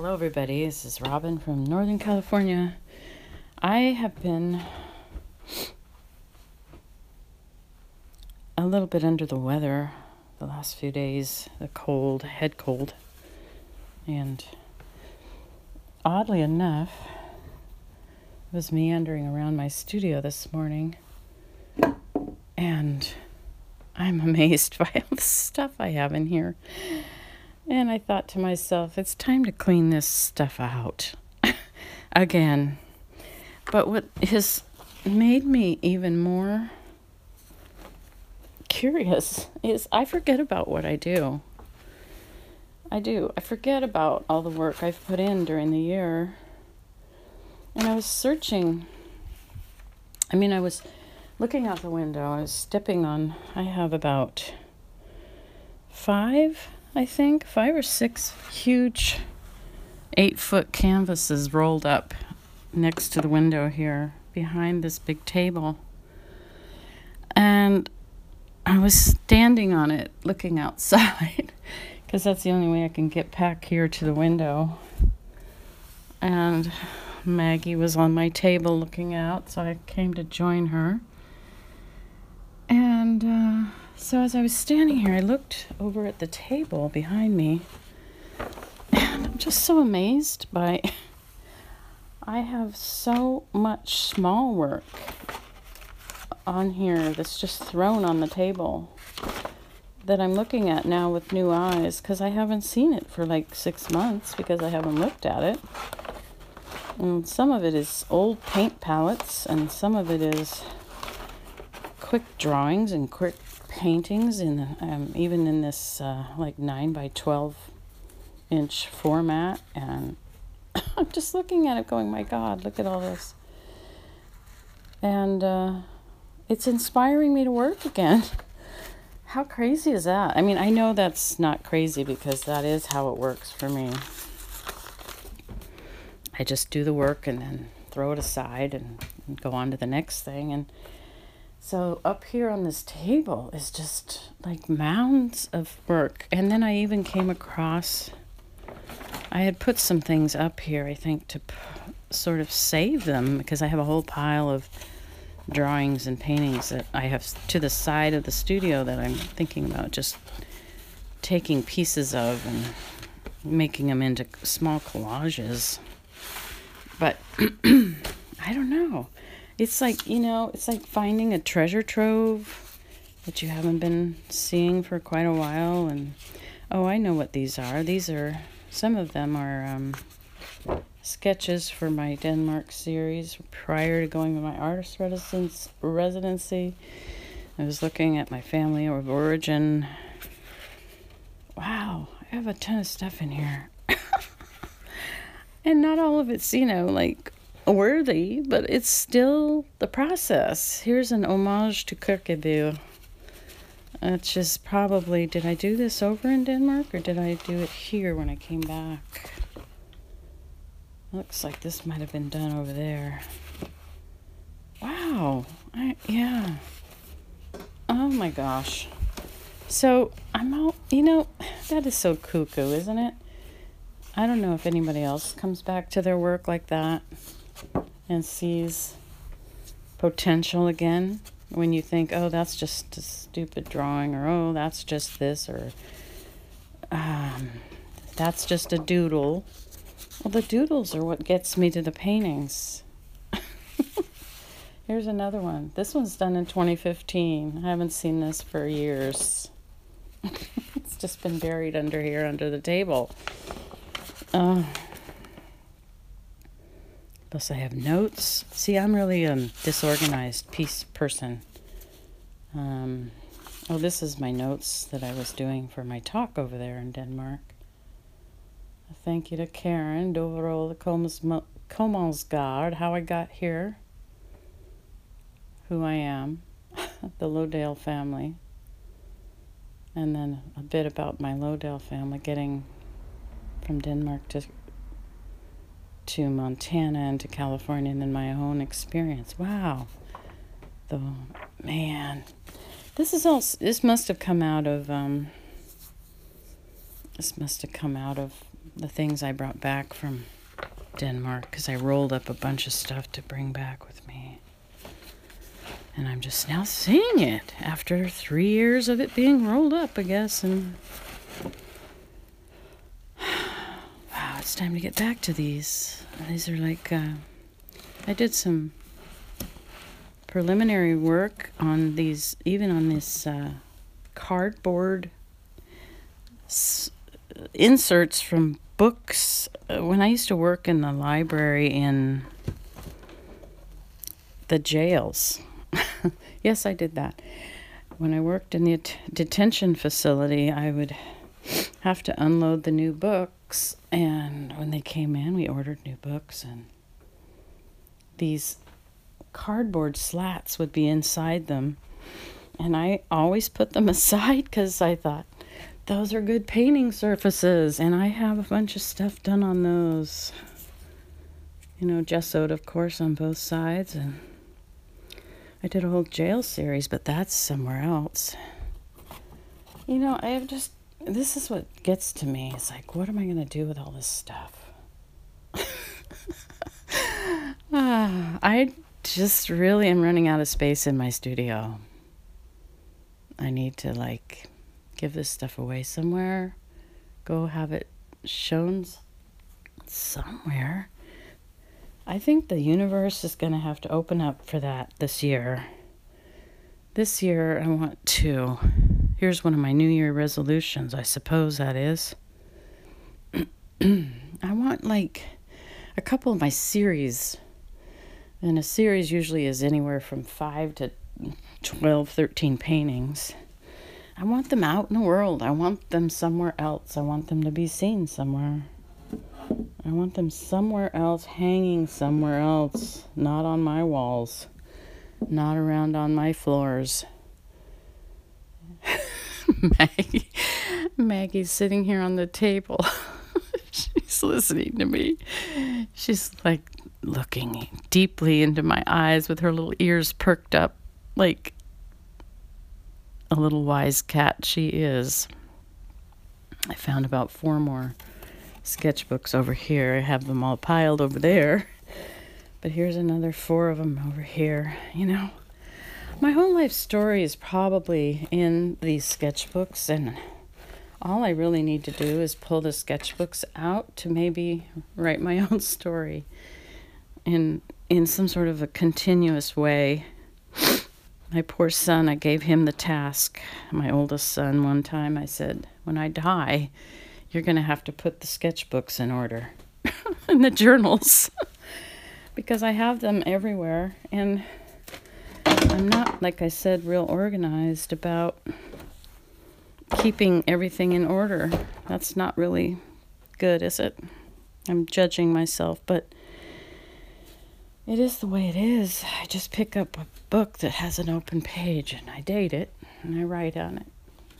Hello, everybody. This is Robin from Northern California. I have been a little bit under the weather the last few days, the cold, head cold. And oddly enough, I was meandering around my studio this morning, and I'm amazed by all the stuff I have in here. And I thought to myself, it's time to clean this stuff out again. But what has made me even more curious is I forget about what I do. I forget about all the work I've put in during the year. And I was searching. I was looking out the window. I was stepping on, I have about 5 or 6 huge 8-foot canvases rolled up next to the window here behind this big table. And I was standing on it looking outside because that's the only way I can get back here to the window. And Maggie was on my table looking out, so I came to join her. And so as I was standing here, I looked over at the table behind me, and I'm just so amazed by I have so much small work on here that's just thrown on the table that I'm looking at now with new eyes because I haven't seen it for like 6 months because I haven't looked at it. And some of it is old paint palettes, and some of it is quick drawings and quick paintings in even in this like 9 by 12 inch format. And I'm just looking at it going, my God, look at all this. And it's inspiring me to work again. How crazy is that? I know that's not crazy because that is how it works for me. I just do the work and then throw it aside and go on to the next thing. And so up here on this table is just like mounds of work. And then I even came across, I had put some things up here, I think, to sort of save them because I have a whole pile of drawings and paintings that I have to the side of the studio that I'm thinking about just taking pieces of and making them into small collages. But I don't know. It's like, it's like finding a treasure trove that you haven't been seeing for quite a while. And, I know what these are. Some of them are sketches for my Denmark series prior to going to my artist residency. I was looking at my family of origin. Wow, I have a ton of stuff in here. And not all of it's, like worthy, but it's still the process. Here's an homage to Kirkeby. It's just probably, did I do this over in Denmark or did I do it here when I came back? Looks like this might have been done over there. Wow. Yeah. Oh my gosh. So I'm all, that is so cuckoo, isn't it? I don't know if anybody else comes back to their work like that and sees potential again when you think, oh, that's just a stupid drawing, or oh, that's just this, or that's just a doodle. Well, the doodles are what gets me to the paintings. Here's another one. This one's done in 2015. I haven't seen this for years. It's just been buried under here, under the table. Plus I have notes. See, I'm really a disorganized person. This is my notes that I was doing for my talk over there in Denmark. A thank you to Karen Doverol Komelsgaard, how I got here, who I am, the Lodale family, and then a bit about my Lodale family getting from Denmark to Montana and to California, and then my own experience. Wow. This must have come out of the things I brought back from Denmark, because I rolled up a bunch of stuff to bring back with me. And I'm just now seeing it after 3 years of it being rolled up, I guess. And wow, it's time to get back to these. These are like, I did some preliminary work on these, even on this cardboard inserts from books. When I used to work in the library in the jails. Yes, I did that. When I worked in the detention facility, I would have to unload the new books, and when they came in, we ordered new books, and these cardboard slats would be inside them, and I always put them aside because I thought, those are good painting surfaces, and I have a bunch of stuff done on those. You know, gessoed, of course, on both sides, and I did a whole jail series, but that's somewhere else. You know, this is what gets to me. It's like, what am I going to do with all this stuff? I just really am running out of space in my studio. I need to, like, give this stuff away somewhere. Go have it shown somewhere. I think the universe is going to have to open up for that this year. This year, I want to. Here's one of my New Year resolutions, I suppose that is. I want, like, a couple of my series. And a series usually is anywhere from 5 to 12, 13 paintings. I want them out in the world. I want them somewhere else. I want them to be seen somewhere. I want them somewhere else, hanging somewhere else, not on my walls, not around on my floors. Maggie's sitting here on the table. She's listening to me. She's like looking deeply into my eyes with her little ears perked up like a little wise cat she is. I found about 4 more sketchbooks over here. I have them all piled over there, but here's another 4 of them over here. You know, my whole life story is probably in these sketchbooks, and all I really need to do is pull the sketchbooks out to maybe write my own story in some sort of a continuous way. My poor son, I gave him the task, my oldest son, one time. I said, when I die, you're going to have to put the sketchbooks in order and the journals because I have them everywhere, and I'm not, like I said, real organized about keeping everything in order. That's not really good, is it? I'm judging myself, but it is the way it is. I just pick up a book that has an open page and I date it and I write on it.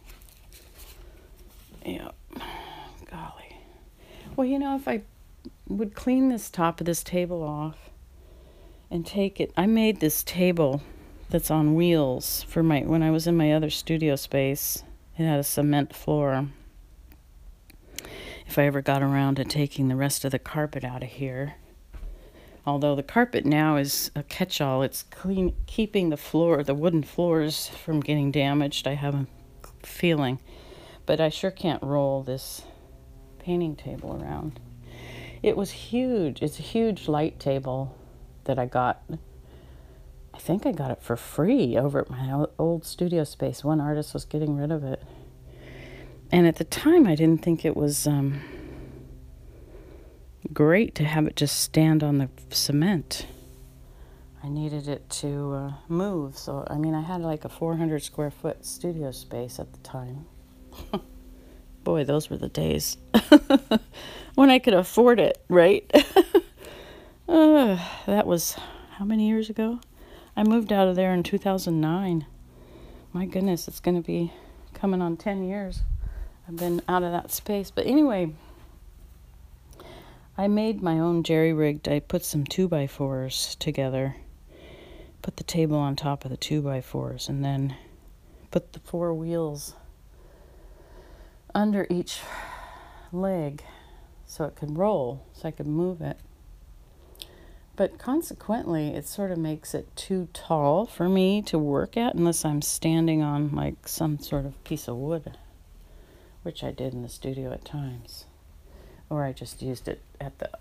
Yep. Golly. Well, you know, if I would clean this top of this table off and take it, I made this table that's on wheels for when I was in my other studio space. It had a cement floor. If I ever got around to taking the rest of the carpet out of here, although the carpet now is a catch-all, it's clean, keeping the wooden floors from getting damaged, I have a feeling. But I sure can't roll this painting table around. It was huge. It's a huge light table that I got. I think I got it for free over at my old studio space. One artist was getting rid of it. And at the time, I didn't think it was great to have it just stand on the cement. I needed it to move. So, I mean, I had like a 400 square foot studio space at the time. Boy, those were the days when I could afford it, right? That was how many years ago? I moved out of there in 2009. My goodness, it's going to be coming on 10 years. I've been out of that space. But anyway, I made my own jerry-rigged. I put some 2x4s together, put the table on top of the 2x4s, and then put the 4 wheels under each leg so it can roll, so I can move it. But consequently, it sort of makes it too tall for me to work at unless I'm standing on like some sort of piece of wood, which I did in the studio at times. Or I just used it at the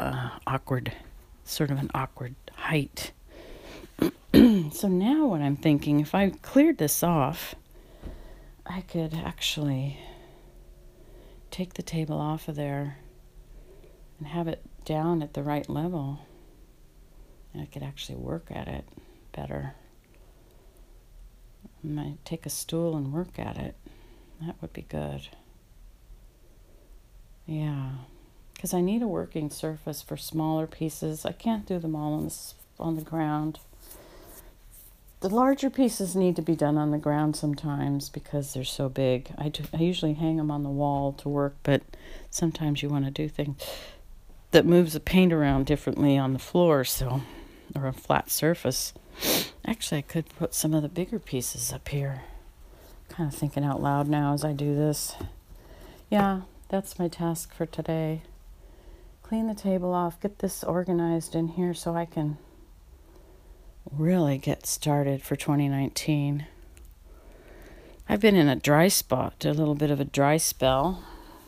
sort of an awkward height. So now what I'm thinking, if I cleared this off, I could actually take the table off of there and have it down at the right level. And I could actually work at it better. I might take a stool and work at it. That would be good. Yeah, because I need a working surface for smaller pieces. I can't do them all on the ground. The larger pieces need to be done on the ground sometimes because they're so big. I usually hang them on the wall to work, but sometimes you want to do things that moves the paint around differently on the floor, or a flat surface. Actually, I could put some of the bigger pieces up here. Kind of thinking out loud now as I do this. Yeah, that's my task for today. Clean the table off, get this organized in here so I can really get started for 2019. I've been in a dry spot, a little bit of a dry spell.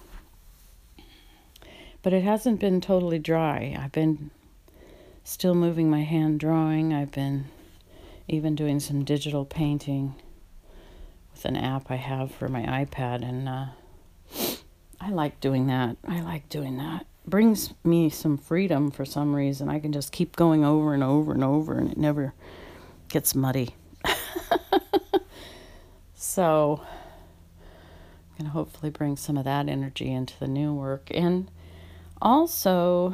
But it hasn't been totally dry. I've been still moving my hand drawing. I've been even doing some digital painting with an app I have for my iPad, and I like doing that. Brings me some freedom for some reason. I can just keep going over and over and over, and it never gets muddy. So I'm going to hopefully bring some of that energy into the new work. And also,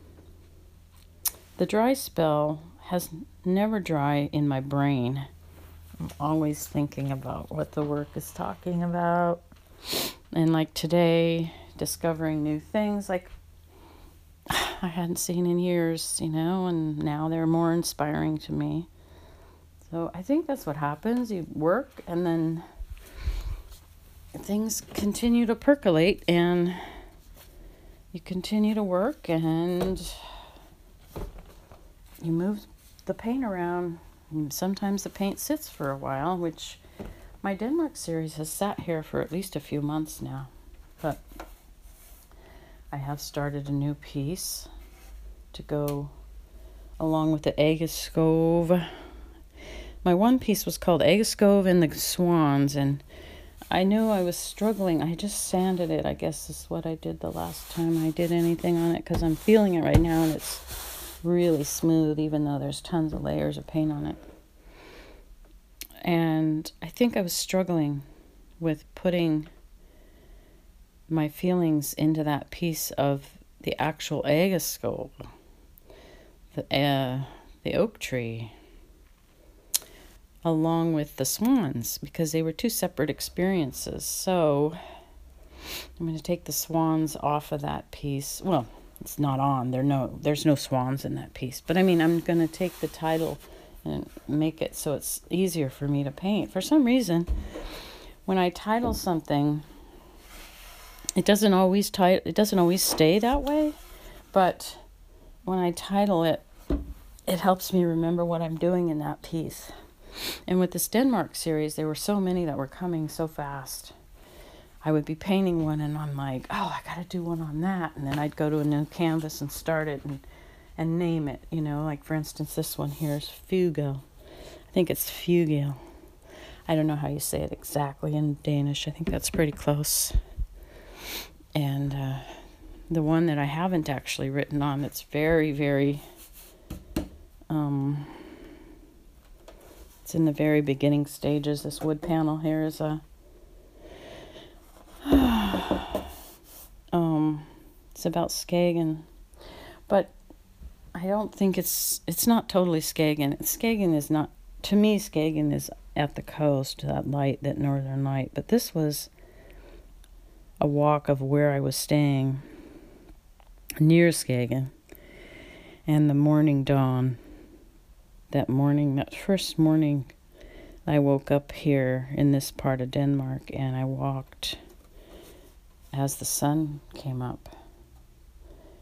the dry spell has never dry in my brain. I'm always thinking about what the work is talking about. And like today, discovering new things like I hadn't seen in years, and now they're more inspiring to me. So I think that's what happens. You work and then things continue to percolate and you continue to work and you move the paint around. And sometimes the paint sits for a while, which my Denmark series has sat here for at least a few months now. But I have started a new piece to go along with the Egeskov. My one piece was called Egeskov and the Swans, and I knew I was struggling. I just sanded it. I guess is what I did the last time I did anything on it, because I'm feeling it right now, and it's really smooth, even though there's tons of layers of paint on it. And I think I was struggling with putting my feelings into that piece of the actual Egeskov, the oak tree, along with the swans, because they were two separate experiences. So I'm going to take the swans off of that piece. Well, it's not on. There's no swans in that piece. But I mean, I'm going to take the title and make it so it's easier for me to paint. For some reason, when I title something, it doesn't always stay that way. But when I title it, it helps me remember what I'm doing in that piece. And with this Denmark series, there were so many that were coming so fast. I would be painting one and I'm like, oh, I got to do one on that. And then I'd go to a new canvas and start it and name it. Like for instance, this one here is Fugel. I think it's Fugel. I don't know how you say it exactly in Danish. I think that's pretty close. And the one that I haven't actually written on that's very, very... it's in the very beginning stages. This wood panel here is it's about Skagen, but I don't think it's not totally Skagen. Skagen is not, to me, Skagen is at the coast, that northern light, but this was a walk of where I was staying near Skagen, and the morning dawn. That first morning, I woke up here in this part of Denmark, and I walked as the sun came up.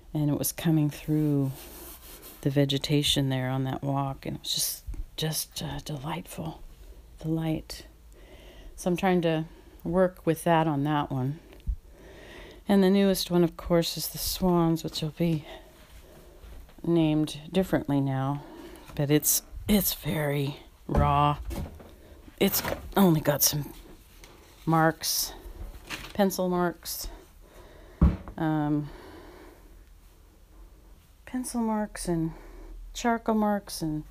and it was coming through the vegetation there on that walk, and it was just delightful, delight. So I'm trying to work with that on that one. And the newest one, of course, is the swans, which will be named differently now, but it's very raw. It's only got some marks, pencil marks, and charcoal marks and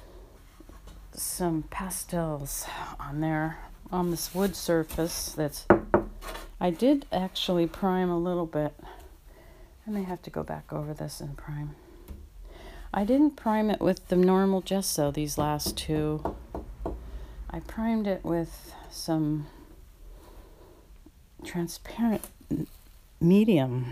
some pastels on there on this wood surface. I did actually prime a little bit. I may have to go back over this and prime. I didn't prime it with the normal gesso, these last two. I primed it with some transparent medium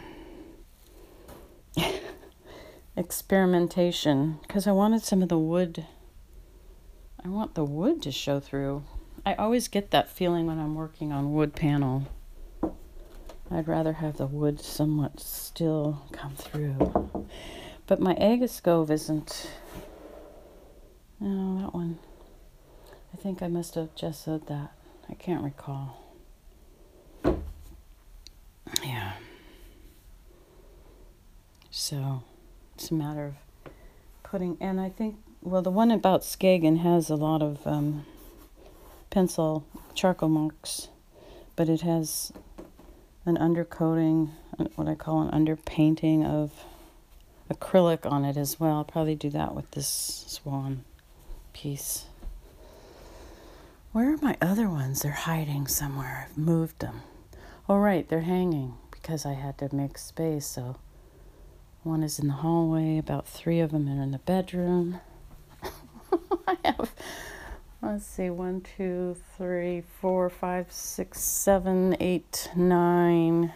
experimentation, because I wanted some of the wood. I want the wood to show through. I always get that feeling when I'm working on wood panel. I'd rather have the wood somewhat still come through. But my Agascove isn't. No, that one. I think I must have gessoed that. I can't recall. Yeah. So it's a matter of putting, and I think, well, the one about Skagen has a lot of pencil charcoal marks, but it has an undercoating, what I call an underpainting of acrylic on it as well. I'll probably do that with this swan piece. Where are my other ones? They're hiding somewhere. I've moved them. Oh, right, they're hanging because I had to make space. So one is in the hallway, about 3 of them are in the bedroom. I have, let's see, 1, 2, 3, 4, 5, 6, 7, 8, 9.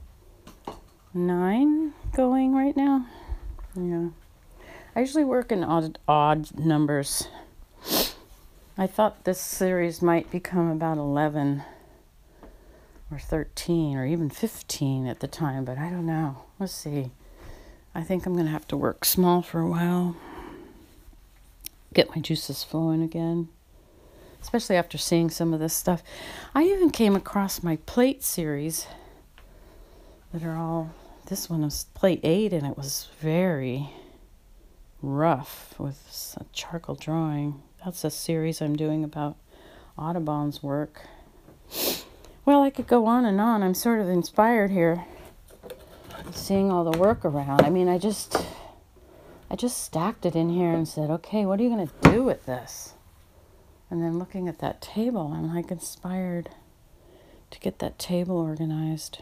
9 going right now. Yeah. I usually work in odd numbers. I thought this series might become about 11 or 13 or even 15 at the time, but I don't know. Let's see. I think I'm going to have to work small for a while. Get my juices flowing again. Especially after seeing some of this stuff. I even came across my plate series that are all, this one was plate 8 and it was very rough with a charcoal drawing. That's a series I'm doing about Audubon's work. Well, I could go on and on. I'm sort of inspired here, seeing all the work around. I mean, I just stacked it in here and said, okay, what are you going to do with this? And then looking at that table, I'm like inspired to get that table organized.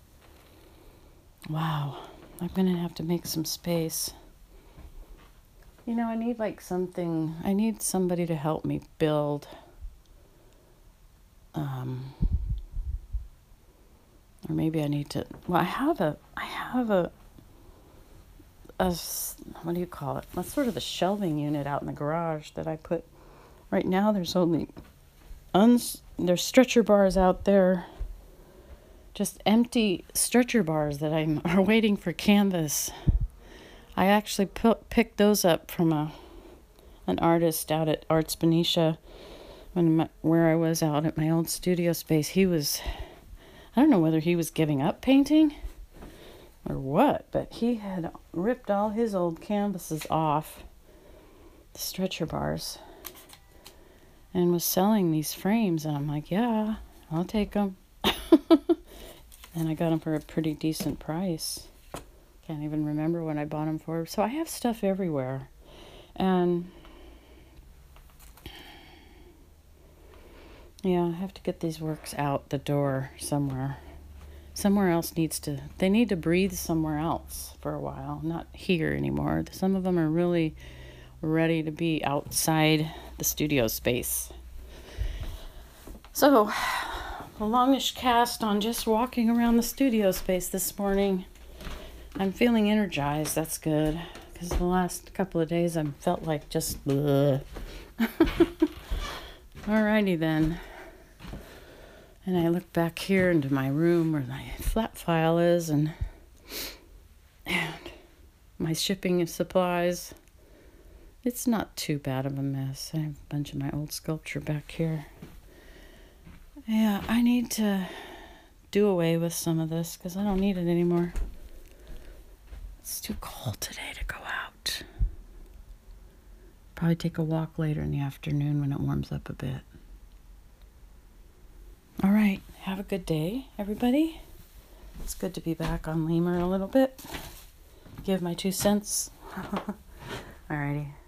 Wow, I'm going to have to make some space. You know, I need somebody to help me build, or maybe I need to, well, I have a, what do you call it? That's sort of the shelving unit out in the garage that I put. Right now there's only, there's stretcher bars out there, just empty stretcher bars that are waiting for canvas. I actually picked those up from an artist out at Arts Benicia where I was out at my old studio space. I don't know whether he was giving up painting or what, but he had ripped all his old canvases off, the stretcher bars, and was selling these frames. And I'm like, yeah, I'll take them. And I got them for a pretty decent price. Can't even remember what I bought them for. So I have stuff everywhere. And yeah, I have to get these works out the door somewhere. Somewhere else they need to breathe somewhere else for a while, not here anymore. Some of them are really ready to be outside the studio space. So, a longish cast on just walking around the studio space this morning. I'm feeling energized. That's good. Because the last couple of days I felt like just bleh. Alrighty then. And I look back here into my room where my flat file is, and my shipping supplies. It's not too bad of a mess. I have a bunch of my old sculpture back here. Yeah, I need to do away with some of this because I don't need it anymore. It's too cold today to go out. Probably take a walk later in the afternoon when it warms up a bit. All right, have a good day, everybody. It's good to be back on Lemur a little bit. Give my 2 cents. Alrighty.